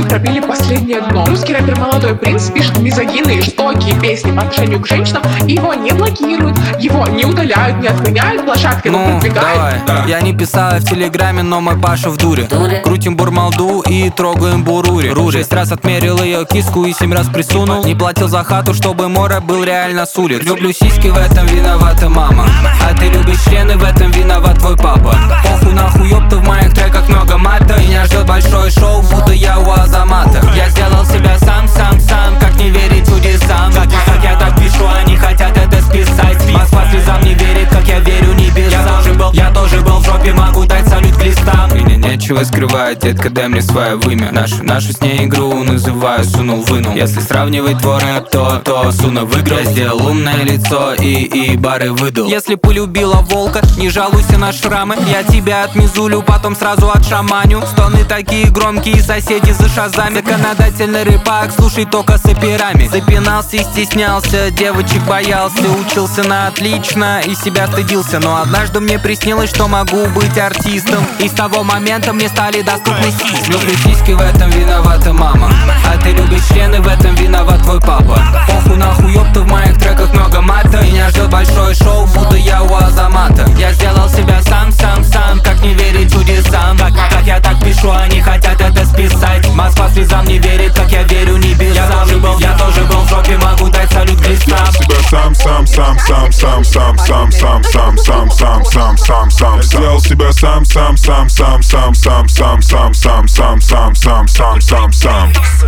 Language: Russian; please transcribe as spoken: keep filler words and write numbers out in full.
пробили последнее дно. Русский рэпер Молодой Принц пишет мизогинные, жестокие песни по отношению к женщинам, и его не блокируют, его не удаляют, не отменяют, площадки его Ну, продвигают. давай, да. Я не писала в телеграме, но мой Паша в дуре. Дуре. Крутим бурмалду и трогаем бурури. Рури. Шесть раз отмерил ее киску и семь раз присунул. Не платил за хату, чтобы море был реально с улиц. Люблю сиськи, в этом виновата мама. А ты любишь члены, в этом виноват твой папа. Похуй нахуй, ёпта, в моих треках много мата. Меня ждет большое шоу, будто я у Азамата. Я сделал себя сам, сам, сам, как не верить чудесам. Как, как я так пишу, они хотят это списать. Москва слезам не верит, как я верю небесам. Я тоже был, я тоже был в жопе, могу дать салют к листам. Мне нечего скрывать, детка, дай мне свое вымя. Нашу, нашу с ней игру называю сунул, вынул. Если сравнивать твой рэп, то, то Суна выиграл. Я сделал умное лицо и, и бары выдал. Если полюбила волка, не жалуйся на шрамы. Я тебя отмизулю, потом сразу отшаманю. Стоны такие громкие, соседи за шазами. Законодательный рыбак, слушай только с операми. Запинался и стеснялся, девочек боялся. Учился на отлично и себя стыдился. Но однажды мне приснилось, что могу быть артистом. И с того момента мне стали доступны сиськи. Люблю сиськи, в этом виновата мама. А ты любишь члены, в этом виноват твой папа. Похуй нахуй, ёпта, в моих треках много мата. Меня ждет большое шоу, будто я у Азамата. Я сделал себя сам, сам, сам, как не верить чудесам. Как, как я так пишу, они хотят это списать. Москва слезам не верит, как я верю небесам. Я тоже был, я тоже был в жопе, могу дать салют к листам. Себя сам, сам, сам, сам, сам, сам, сам, сам, сам, сам, сам, сам, сам, сам. Сделал себя сам, сам, сам, сам, сам, сам, сам, сам, сам, сам, сам, сам, сам, сам, сам.